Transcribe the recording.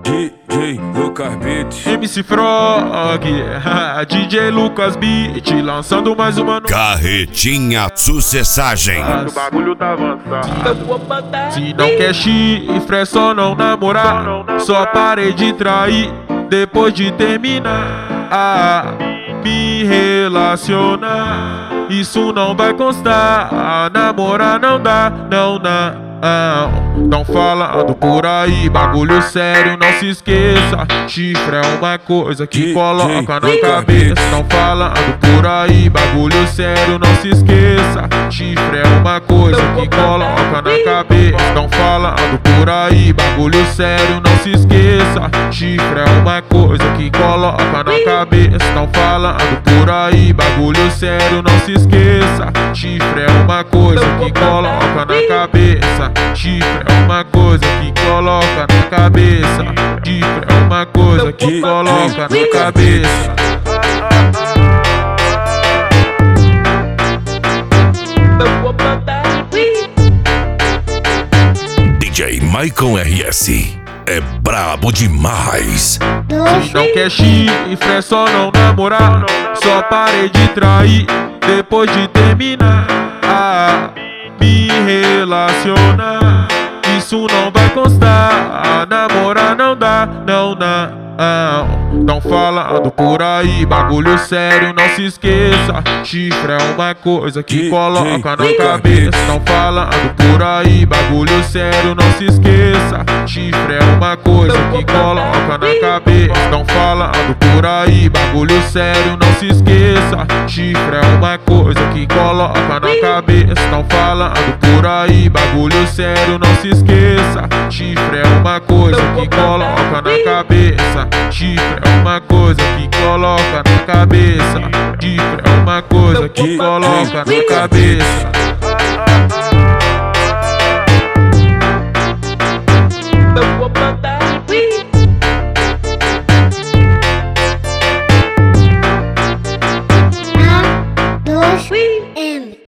DJ Lucas Beat, MC Frog, DJ Lucas Beat, lançando mais uma no... Carretinha Sucessagem. O bagulho tá avançado. Se não quer chifre é só não namorar. Só parei de trair depois de terminar. Me relacionar, isso não vai constar. Namorar não dá, não. Não falando por aí, bagulho sério, não se esqueça. Chifre é uma coisa que coloca na cabeça. Não falando por aí, bagulho sério, não se esqueça. Chifre é uma coisa que coloca na cabeça. Não falando por aí, bagulho sério, não se esqueça. Chifre é uma coisa que coloca na cabeça. Não falando por aí, bagulho sério, não se esqueça. Chifre é uma coisa que coloca na cabeça. Chifre é uma coisa que coloca na cabeça. Chifre é uma coisa que coloca na cabeça. DJ Maicon RS é brabo demais. Se não quer chifre é só não namorar. Só parei de trair depois de terminar. Me relacionar, isso não vai constar. Namorar não dá, não. Não falando por aí, bagulho sério, não se esqueça. Chifre é uma coisa que coloca na cabeça. Não falando por aí, bagulho sério, não se esqueça. Chifre é uma coisa que coloca na cabeça. Não falando por aí, bagulho sério, não se esqueça. Chifre é uma coisa que coloca na cabeça. Não falando por aí, bagulho sério, não se esqueça. Chifre é uma coisa que coloca na cabeça. Chifre é uma coisa que coloca na cabeça. Chifre é uma coisa que coloca na cabeça.